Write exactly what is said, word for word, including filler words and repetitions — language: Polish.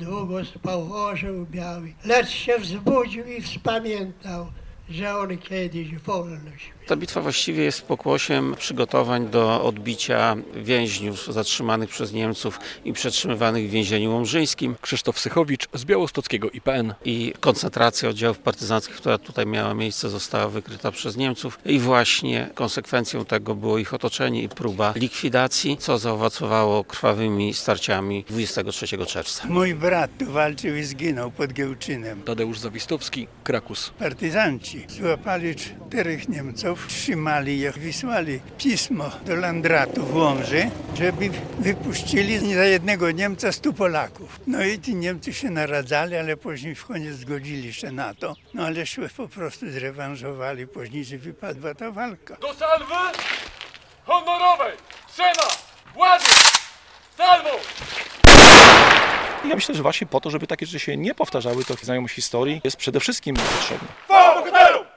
Długo spał orzeł biały, lecz się wzbudził i wspamiętał, że on kiedyś wolność miał. Ta bitwa właściwie jest pokłosiem przygotowań do odbicia więźniów zatrzymanych przez Niemców i przetrzymywanych w więzieniu łomżyńskim. Krzysztof Sychowicz z białostockiego I P N. I koncentracja oddziałów partyzanckich, która tutaj miała miejsce, została wykryta przez Niemców i właśnie konsekwencją tego było ich otoczenie i próba likwidacji, co zaowocowało krwawymi starciami dwudziestego trzeciego czerwca. Mój brat tu walczył i zginął pod Gełczynem. Tadeusz Zawistowski, Krakus. Partyzanci złapali czterech Niemców, trzymali ich, wysłali pismo do Landratu w Łomży, żeby wypuścili za jednego Niemca stu Polaków. No i ci Niemcy się naradzali, ale później w koniec zgodzili się na to. No ale się po prostu zrewanżowali, później wypadła ta walka. Do salwy honorowej! Strzema! Władzy! Salwą! Ja myślę, że właśnie po to, żeby takie rzeczy się nie powtarzały, to znajomość historii jest przede wszystkim potrzebna. Chwała bohaterom!